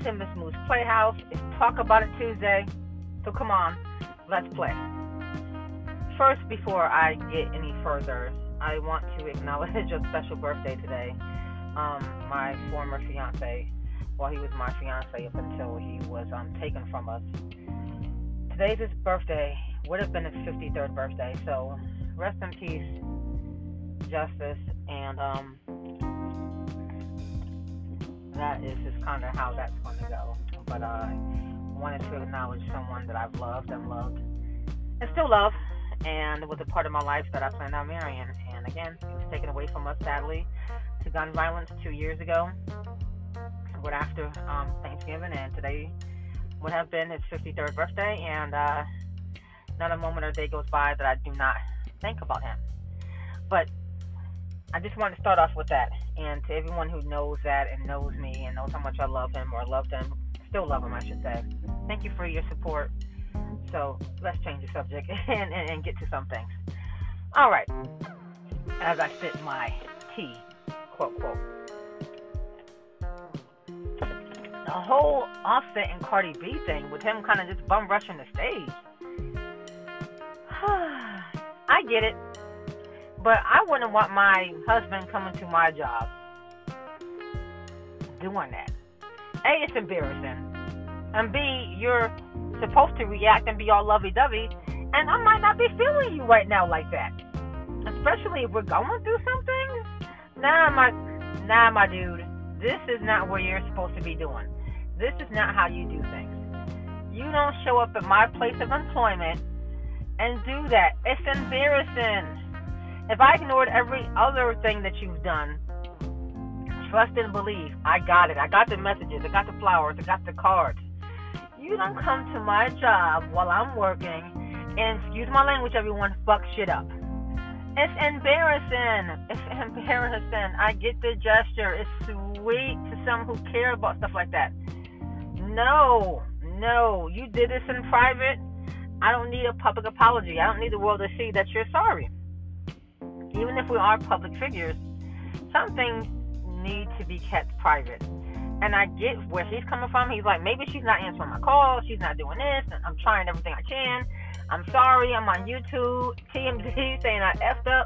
to Miss Moo's Playhouse. It's Talk About It Tuesday. So come on, let's play. First, before I get any further, I want to acknowledge a special birthday today. My former fiance, well, he was my fiance up until he was taken from us. Today's his birthday, would have been his 53rd birthday, so rest in peace, Justice, and that is just kind of how that's going to go. But I wanted to acknowledge someone that I've loved and still love, and was a part of my life that I planned on marrying. And again, he was taken away from us, sadly, to gun violence 2 years ago, right after Thanksgiving, and today would have been his 53rd birthday, and not a moment or day goes by that I do not think about him. But I just want to start off with that, and to everyone who knows that and knows me and knows how much I love him, or loved him, still love him, I should say. Thank you for your support. So let's change the subject and get to some things. All right, as I sip my tea, quote, quote. The whole Offset and Cardi B thing with him kind of just bum rushing the stage. I get it, but I wouldn't want my husband coming to my job doing that. A, it's embarrassing, and B, you're supposed to react and be all lovey-dovey, and I might not be feeling you right now like that, especially if we're going through something. Nah, my dude, this is not what you're supposed to be doing. This is not how you do things. You don't show up at my place of employment and do that. It's embarrassing. If I ignored every other thing that you've done, trust and believe, I got it. I got the messages. I got the flowers. I got the cards. You don't come to my job while I'm working and, excuse my language, everyone, fuck shit up. It's embarrassing. It's embarrassing. I get the gesture. It's sweet to some who care about stuff like that. No, you did this in private. I don't need a public apology. I don't need the world to see that you're sorry. Even if we are public figures, some things need to be kept private. And I get where he's coming from. He's like, maybe she's not answering my calls. She's not doing this. And I'm trying everything I can. I'm sorry. I'm on YouTube, TMZ, saying I effed up.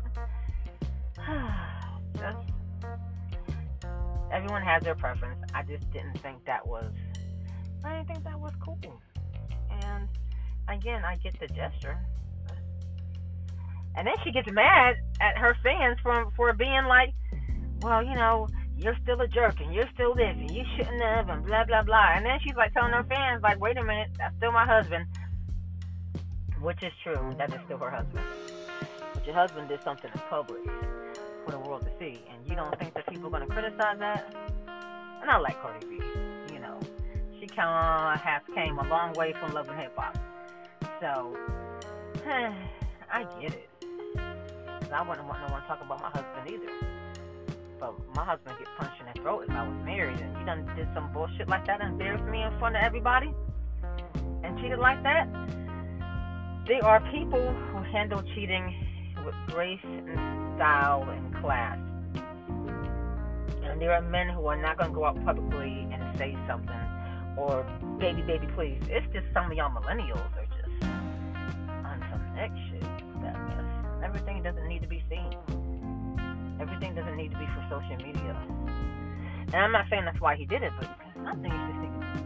Everyone has their preference. I didn't think that was cool. And again, I get the gesture. And then she gets mad at her fans for being like, well, you're still a jerk, and you're still this, and you shouldn't have, and blah, blah, blah. And then she's like telling her fans, like, wait a minute, that's still my husband. Which is true, that is still her husband. But your husband did something in public for the world to see, and you don't think that people are going to criticize that? And I like Cardi B, She came a long way from Love and Hip Hop. So, I get it. I wouldn't want no one to talk about my husband either. But my husband get punched in the throat if I was married, and you done did some bullshit like that and embarrassed me in front of everybody and cheated like that. There are people who handle cheating with grace and style and class. And there are men who are not going to go out publicly and say something or baby, please. It's just some of y'all millennials are just on some next shit. That mess. Everything doesn't need to be seen. Everything doesn't need to be for social media. And I'm not saying that's why he did it, but some things just need to,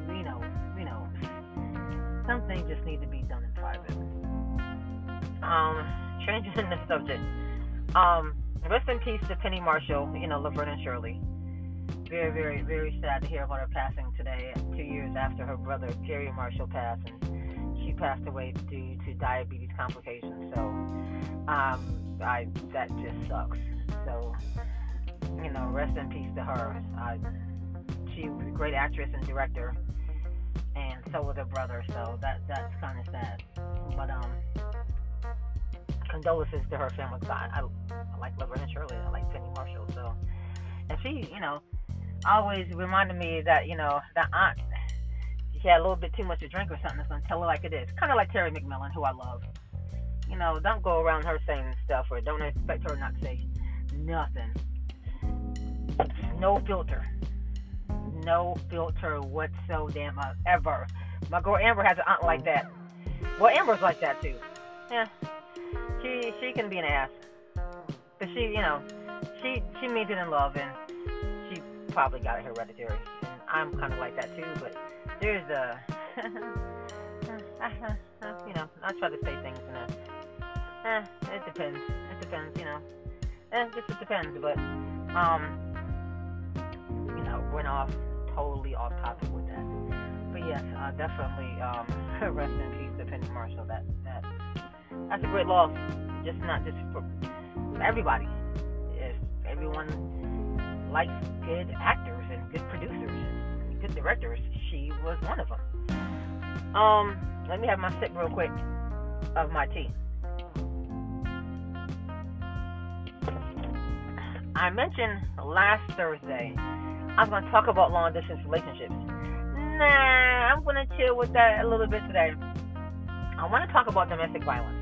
some things just need to be done in private. Changing the subject. Rest in peace to Penny Marshall, Laverne and Shirley. Very, very, very sad to hear about her passing today, 2 years after her brother, Gary Marshall, passed, and she passed away due to diabetes complications. So, that just sucks. So, rest in peace to her. She was a great actress and director, and so was her brother. So that's kind of sad. But condolences to her family. I like Laverne and Shirley. I like Penny Marshall. So, and she, always reminded me that that aunt, she had a little bit too much to drink or something. That's gonna tell her like it is. Kind of like Terry McMillan, who I love. Don't go around her saying stuff, or don't expect her not to say nothing. No filter. no filter whatsoever. My girl Amber has an aunt like that. Well, Amber's like that too. Yeah, she can be an ass, but she means it in love, and she probably got it hereditary. And I'm kind of like that too, but there's a, I try to say things in a, it depends. It depends, it depends, but went off totally off topic with that. But yes, definitely rest in peace to Penny Marshall. That's a great loss. Not just for everybody. If everyone likes good actors and good producers and good directors, she was one of them. Let me have my sip real quick of my tea. I mentioned last Thursday I was going to talk about long distance relationships. Nah, I'm going to chill with that a little bit today. I want to talk about domestic violence.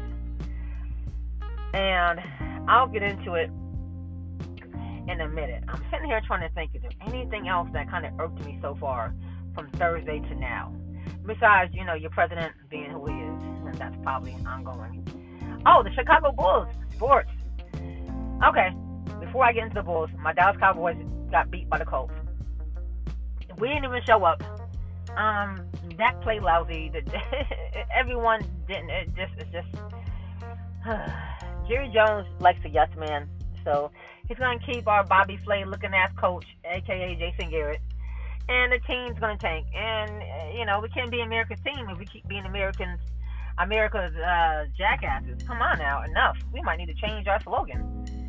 And I'll get into it in a minute. I'm sitting here trying to think, is there anything else that kind of irked me so far from Thursday to now? Besides, your president being who he is. And that's probably ongoing. Oh, the Chicago Bulls. Sports. Okay. Before I get into the Bulls, my Dallas Cowboys got beat by the Colts. We didn't even show up. Dak played lousy. Everyone didn't. It's just. Jerry Jones likes a yes man, so he's gonna keep our Bobby Flay looking ass coach, aka Jason Garrett, and the team's gonna tank. And we can't be America's team if we keep being America's jackasses. Come on now, enough. We might need to change our slogan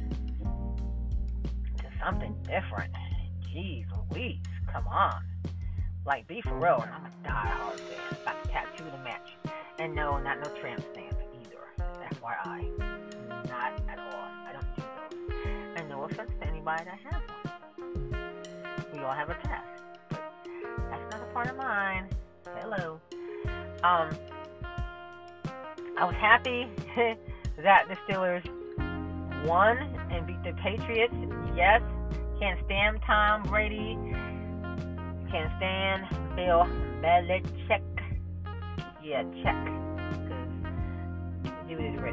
to something different. Jeez Louise, come on. Like, be for real, and I'm a die-hard fan. Got to tattoo the match. And no, not no tramp stamps either. FYI. Not at all. I don't do those. And no offense to anybody that has one. We all have a past. But that's not a part of mine. Hello. I was happy that the Steelers won and beat the Patriots. Yes. Can't stand Tom Brady. Can't stand Bill Belichick. Yeah, check. Because the dude is rich.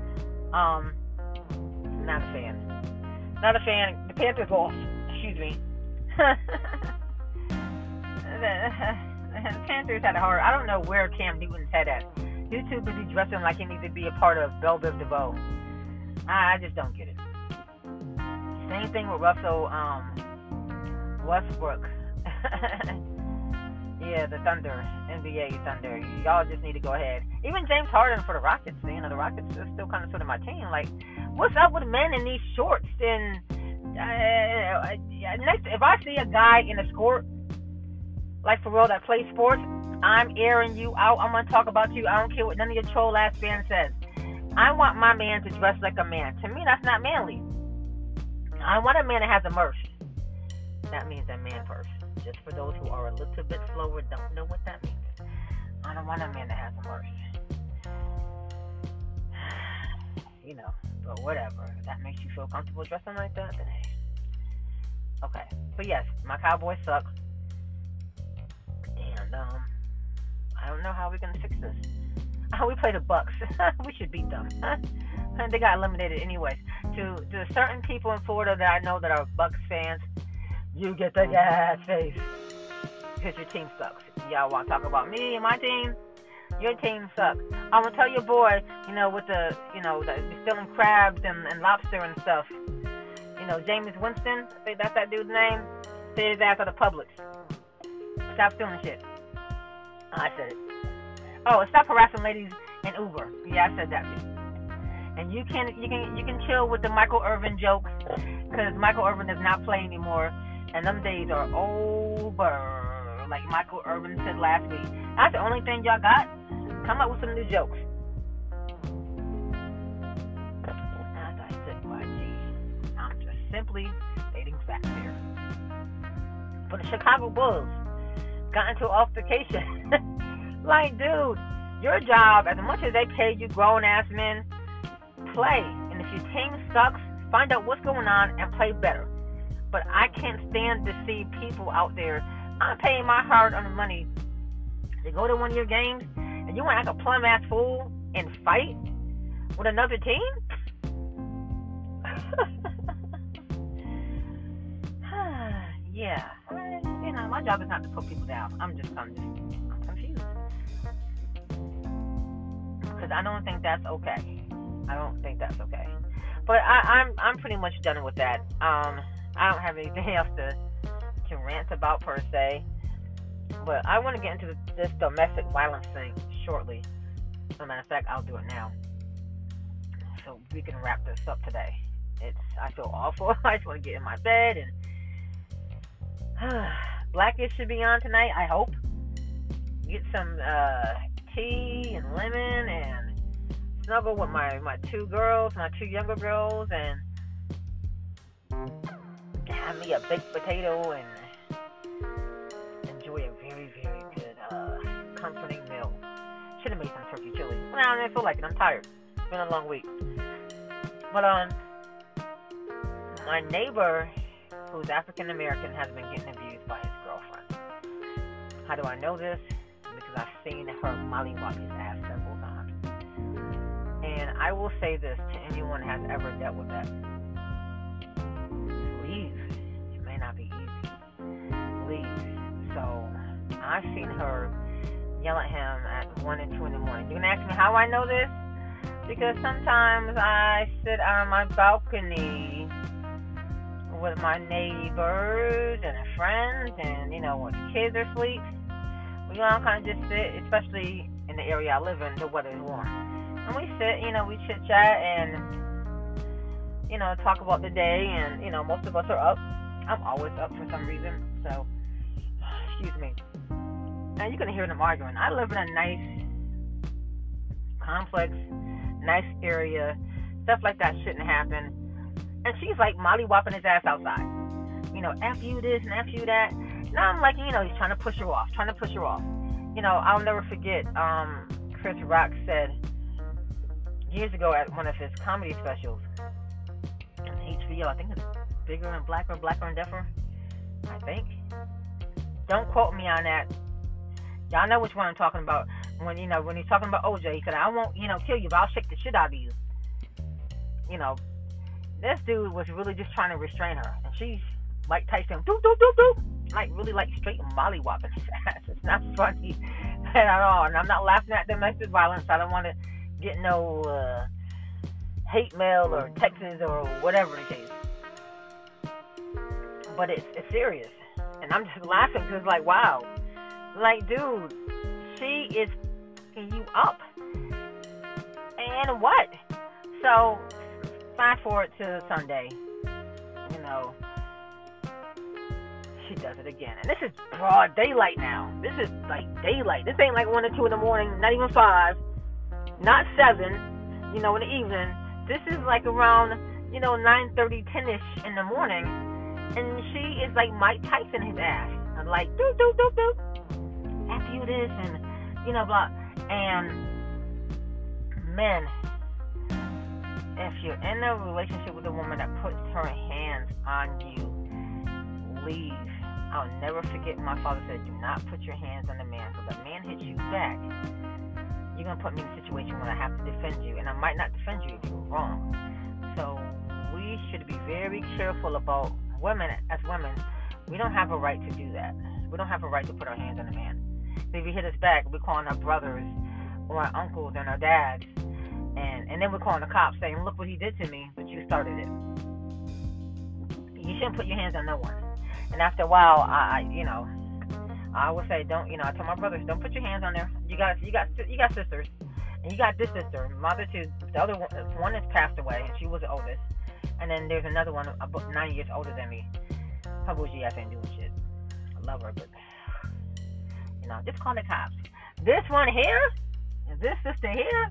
Not a fan. Not a fan. The Panthers lost. Excuse me. The Panthers had a hard. I don't know where Cam Newton's head at. He's too busy dressing like he needs to be a part of Belle Biv DeVoe. I just don't get it. Same thing with Russell Westbrook. Yeah, the Thunder, NBA Thunder. Y'all just need to go ahead. Even James Harden for the Rockets. The Rockets are still kind of sort of my team. Like, what's up with men in these shorts? And next, if I see a guy in a skirt, like for real, that plays sports, I'm airing you out. I'm gonna talk about you. I don't care what none of your troll ass fans says. I want my man to dress like a man. To me, that's not manly. I want a man that has a merch. That means a man purse. Just for those who are a little bit slower, don't know what that means. I don't want a man that has a merch. But whatever. If that makes you feel comfortable dressing like that, then hey. Okay. But yes, my Cowboys suck. And I don't know how we're gonna fix this. We play the Bucks. We should beat them. And they got eliminated anyways. To certain people in Florida that I know that are Bucks fans, you get the gas face because your team sucks. Y'all want to talk about me and my team? Your team sucks. I'm gonna tell your boy, with the stealing crabs and lobster and stuff. Jameis Winston. I think that's that dude's name. Say his ass out of Publix. Stop stealing shit. I said it. Oh, stop harassing ladies in Uber. Yeah, I said that too. And you can chill with the Michael Irvin jokes because Michael Irvin does not play anymore, and them days are over. Like Michael Irvin said last week. That's the only thing y'all got. Come up with some new jokes. As I said, I'm just simply stating facts here. But the Chicago Bulls got into altercation. Like, dude, your job, as much as they pay you grown-ass men, play. And if your team sucks, find out what's going on and play better. But I can't stand to see people out there I'm paying my hard-earned money to go to one of your games, and you want to act a plum-ass fool and fight with another team? Yeah. My job is not to put people down. I'm confused. Because I don't think that's okay. But I'm pretty much done with that. I don't have anything else to rant about per se. But I want to get into this domestic violence thing shortly. As a matter of fact, I'll do it now. So we can wrap this up today. I feel awful. I just want to get in my bed and Blackish should be on tonight, I hope. Get some tea and lemon and snuggle with my two younger girls, and have me a baked potato and enjoy a very, very good comforting meal. Should have made some turkey chili. Well, I don't feel like it. I'm tired. It's been a long week. But my neighbor, who's African American, has been getting abused by his girlfriend. How do I know this? Because I've seen her mollywop his ass several times. And I will say this to anyone who has ever dealt with that. Leave. It may not be easy. Leave. So I've seen her yell at him at 1 and 2 in the morning. You can ask me how I know this? Because sometimes I sit on my balcony with my neighbors and friends, and when the kids are asleep, we all kind of just sit, especially in the area I live in, the weather is warm, and we sit, we chit chat and talk about the day, and most of us are up. I'm always up for some reason, so excuse me. And you can hear them arguing. I live in a nice complex, nice area. Stuff like that shouldn't happen. And she's like mollywopping his ass outside. F you this and F you that. Now I'm like, he's trying to push her off. I'll never forget, Chris Rock said years ago at one of his comedy specials on HBO, I think it's Bigger and Blacker and Deafer, I think. Don't quote me on that. Y'all know which one I'm talking about. When he's talking about OJ, he said, I won't, kill you, but I'll shake the shit out of you. This dude was really just trying to restrain her, and she's like Tyson, doop, doop, doop, doop, like really like straight mollywopping his ass. It's not funny at all, and I'm not laughing at domestic violence. I don't want to get no hate mail or texts or whatever the case. But it's serious, and I'm just laughing because like, wow, like dude, she is fucking you up, and what? So fast forward to Sunday, she does it again. And this is broad daylight now. This is like daylight. This ain't like 1 or 2 in the morning, not even 5, not 7, in the evening. This is like around, 9:30, 10-ish in the morning. And she is like Mike Tyson his ass. I'm like, doop, doop, doop, doop. After you this and, blah. And, men, if you're in a relationship with a woman that puts her hands on you, leave. I'll never forget my father said, do not put your hands on the man. So if the man hits you back, you're going to put me in a situation where I have to defend you. And I might not defend you if you're wrong. So we should be very careful about women. As women, we don't have a right to do that. We don't have a right to put our hands on a man. So if he hit us back, we're calling our brothers or our uncles and our dads. And then we're calling the cops saying, look what he did to me, but you started it. You shouldn't put your hands on no one. And after a while, I would say, don't, I tell my brothers, don't put your hands on there. You got sisters, and you got this sister. My other two, the other one has passed away, and she was the oldest. And then there's another one about 9 years older than me. Her bougie ass ain't doing shit. I love her, but just call the cops. This one here, this sister here,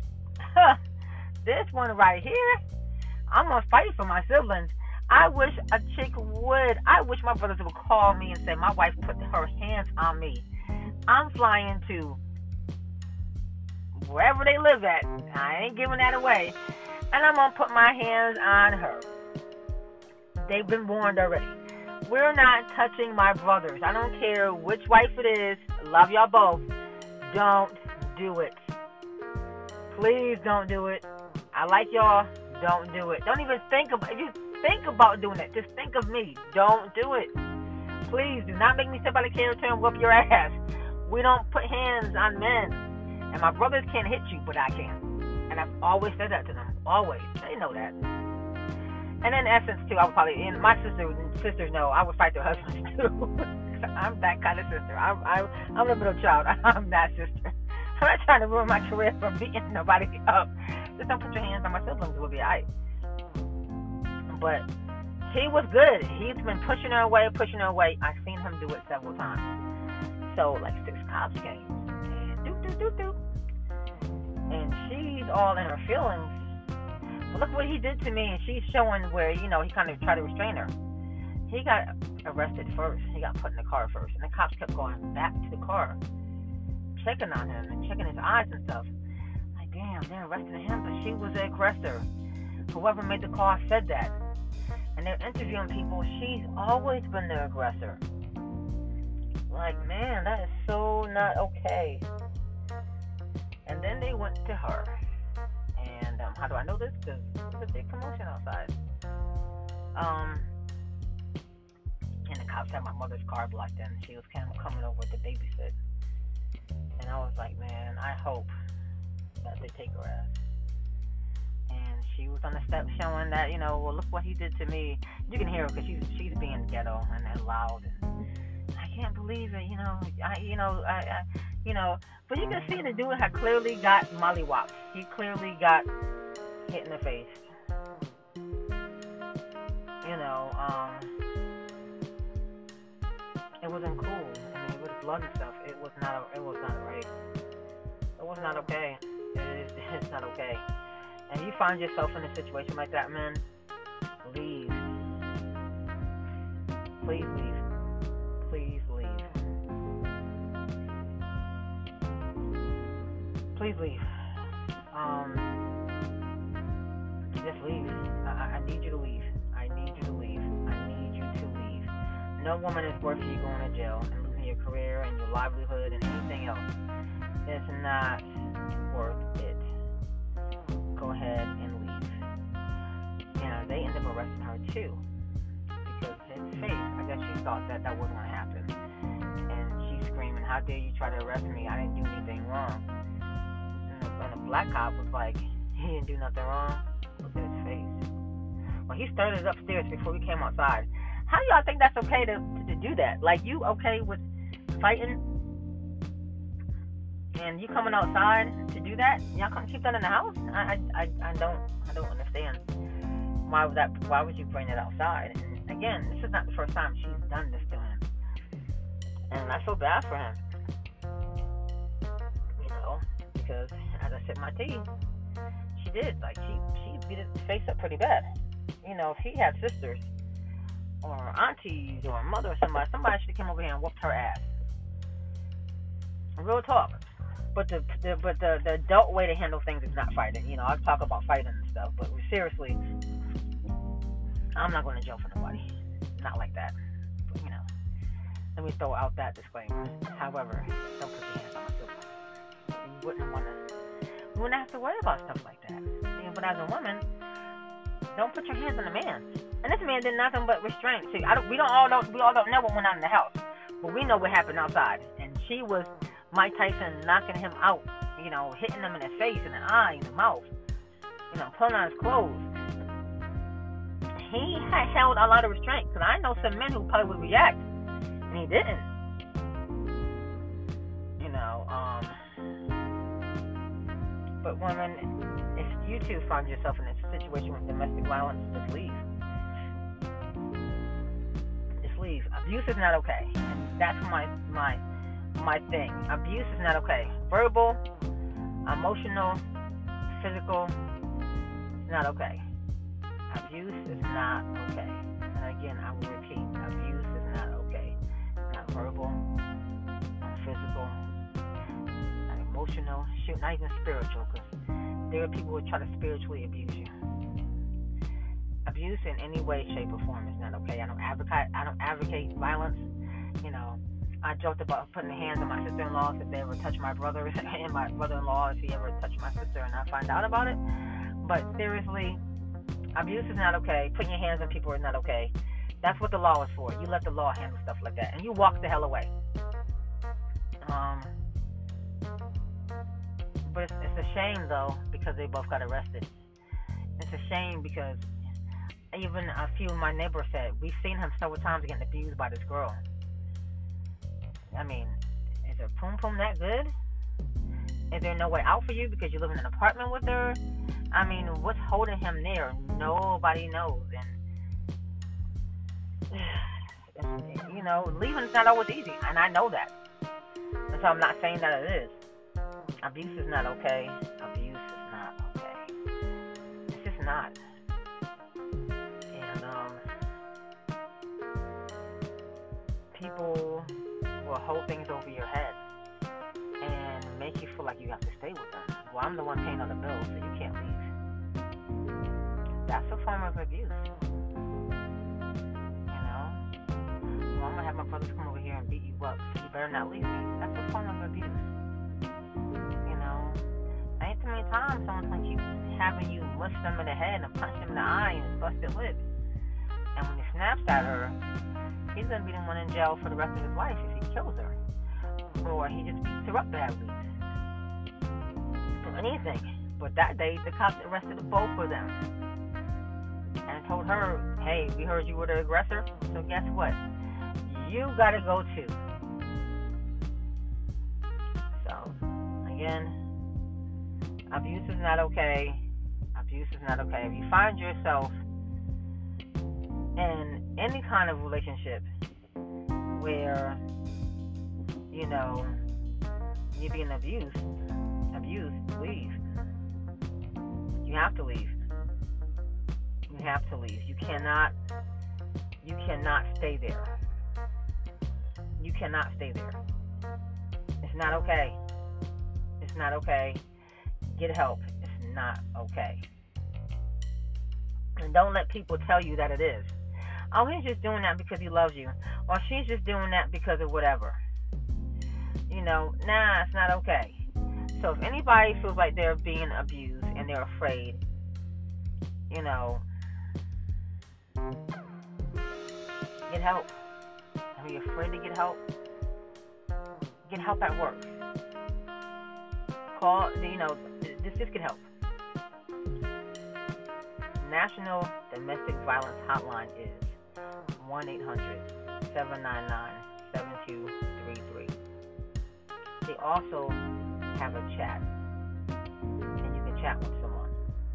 this one right here, I'm gonna fight for my siblings. I wish a chick would. I wish my brothers would call me and say, my wife put her hands on me. I'm flying to wherever they live at. I ain't giving that away. And I'm going to put my hands on her. They've been warned already. We're not touching my brothers. I don't care which wife it is. Love y'all both. Don't do it. Please don't do it. I like y'all. Don't do it. Don't even think about it. If you think about doing it, just think of me. Don't do it. Please do not make me sit by the counter and whoop your ass. We don't put hands on men. And my brothers can't hit you, but I can. And I've always said that to them. Always. They know that. And in essence, too, I would probably, and my sisters know, I would fight their husbands, too. I'm that kind of sister. I'm a middle child. I'm that sister. I'm not trying to ruin my career from beating nobody up. Just don't put your hands on my siblings. We'll be all right. But he was good. He's been pushing her away. I've seen him do it several times. So, like, 6 cops came. And and she's all in her feelings. But look what he did to me, and she's showing where, he kind of tried to restrain her. He got arrested first. He got put in the car first. And the cops kept going back to the car, checking on him and checking his eyes and stuff. Like, damn, they're arresting him, but she was the aggressor. Whoever made the call said that. And they're interviewing people. She's always been the aggressor. Like, man, that is so not okay. And then they went to her. And how do I know this? Because there's a big commotion outside. And the cops had my mother's car blocked in. She was coming over to babysit. And I was like, man, I hope that they take her ass. And she was on the steps showing that, well, look what he did to me. You can hear her because she's being ghetto and loud. And I can't believe it, But you can see the dude had clearly got mollywopped. He clearly got hit in the face. It wasn't cool. I mean, with blood and stuff, it was not right. It was not okay. It's not okay. And you find yourself in a situation like that, man, leave. Please leave. Please leave. Please leave. Just leave. I need you to leave. I need you to leave. I need you to leave. No woman is worth you going to jail and losing your career and your livelihood and anything else. It's not worth it. Go ahead and leave. And they ended up arresting her too. Because his face, I guess she thought that wasn't going to happen. And she's screaming, how dare you try to arrest me? I didn't do anything wrong. And the black cop was like, he didn't do nothing wrong. Look at his face. Well, he started upstairs before we came outside. How do y'all think that's okay to do that? Like, you okay with fighting? And you coming outside to do that? Y'all can't keep that in the house? I don't understand. Why would you bring it outside? And again, this is not the first time she's done this to him. And I feel bad for him. Because as I sipped my tea, she did. Like, she beat his face up pretty bad. If he had sisters or aunties or a mother or somebody should have come over here and whooped her ass. Real talk. But the adult way to handle things is not fighting. I talk about fighting and stuff, but seriously, I'm not going to jail for nobody. Not like that. But, let me throw out that disclaimer. However, don't put your hands on my sibling. You wouldn't have to worry about stuff like that. But as a woman, don't put your hands on a man. And this man did nothing but restraint. See, we all don't know what went on in the house, but we know what happened outside. And she was Mike Tyson knocking him out, hitting him in the face, in the eye, in the mouth, pulling on his clothes. He had held a lot of restraint, because I know some men who probably would react, and he didn't. But women, if you too find yourself in a situation with domestic violence, just leave. Just leave. Abuse is not okay. And that's my thing. Abuse is not okay. Verbal, emotional, physical, is not okay. Abuse is not okay. And again, I will repeat, abuse is not okay. Not verbal, not physical, not emotional, shoot, not even spiritual, because there are people who try to spiritually abuse you. Abuse abuse in any way, shape, or form is not okay. I don't advocate violence. You know, I joked about putting hands on my sister-in-law if they ever touch my brother, and my brother-in-law if he ever touched my sister and I find out about it. But seriously, abuse is not okay. Putting your hands on people is not okay. That's what the law is for. You let the law handle stuff like that, and you walk the hell away. But it's a shame, though, because they both got arrested. It's a shame because even a few of my neighbors said, we've seen him several times getting abused by this girl. I mean, is her poom poom that good? Is there no way out for you because you live in an apartment with her? I mean, what's holding him there? Nobody knows. And, you know, leaving's not always easy, and I know that. And so I'm not saying that it is. Abuse is not okay. Abuse is not okay. It's just not. And people will hold things over your head and make you feel like you have to stay with them. Well, I'm the one paying all the bills, so you can't leave. That's a form of abuse. You know? Well, I'm going to have my brothers come over here and beat you up, so you better not leave me. That's a form of abuse. Ain't too many times someone's going to keep having you mush them in the head and punch them in the eye and bust their lip. And when he snaps at her, he's going to be the one in jail for the rest of his life if he kills her. Or he just beats her up that week. For anything. But that day, the cops arrested both of them. And told her, hey, we heard you were the aggressor, so guess what? You got to go too. So, again, abuse is not okay. Abuse is not okay. If you find yourself in any kind of relationship where, you know, you're being abused, leave. You have to leave. You have to leave. You cannot stay there. You cannot stay there. It's not okay. It's not okay. Get help. It's not okay. And don't let people tell you that it is. Oh, he's just doing that because he loves you. Or she's just doing that because of whatever. You know, nah, it's not okay. So if anybody feels like they're being abused and they're afraid, you know, get help. Are you afraid to get help? Get help at work. Call, you know, just get help. National Domestic Violence Hotline is 1-800-799-7233. They also have a chat, and you can chat with someone.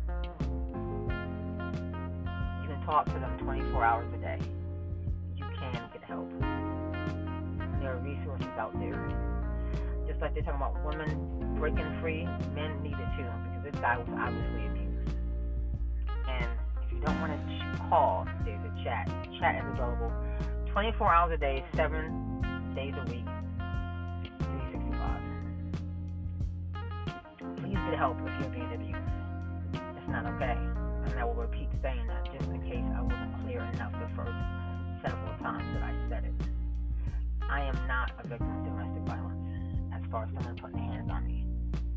You can talk to them 24 hours a day. You can get help. There are resources out there. Just like they're talking about women breaking free, men need it too, because this guy was obviously abused. And if you don't want to call, there's a chat. Chat is available 24 hours a day, 7 days a week, 365. Please get help if you're being abused. It's not okay. And I will repeat saying that just in case I wasn't clear enough the first several times that I said it. I am not a victim of domestic violence as far as someone putting their hands on me.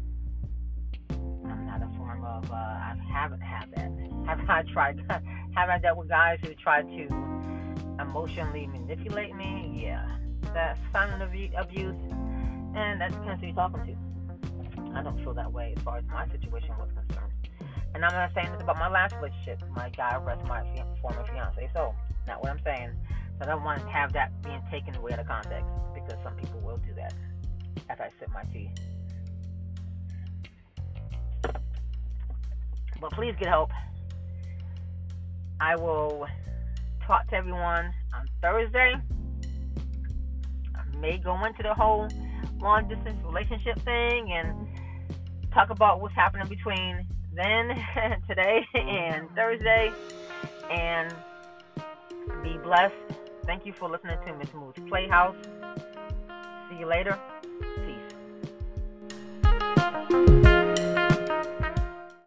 I'm not a form of, I haven't had that. Have I dealt with guys who tried to emotionally manipulate me? Yeah. That's silent abuse, and that depends who you're talking to. I don't feel that way as far as my situation was concerned. And I'm not saying this about my last relationship. My guy arrested my former fiance, so not what I'm saying. So I don't want to have that being taken away out of context, because some people will do that as I sip my tea. But please get help. I will talk to everyone on Thursday. I may go into the whole long distance relationship thing and talk about what's happening between then, today, and Thursday. And be blessed. Thank you for listening to Miss Moo's Playhouse. See you later.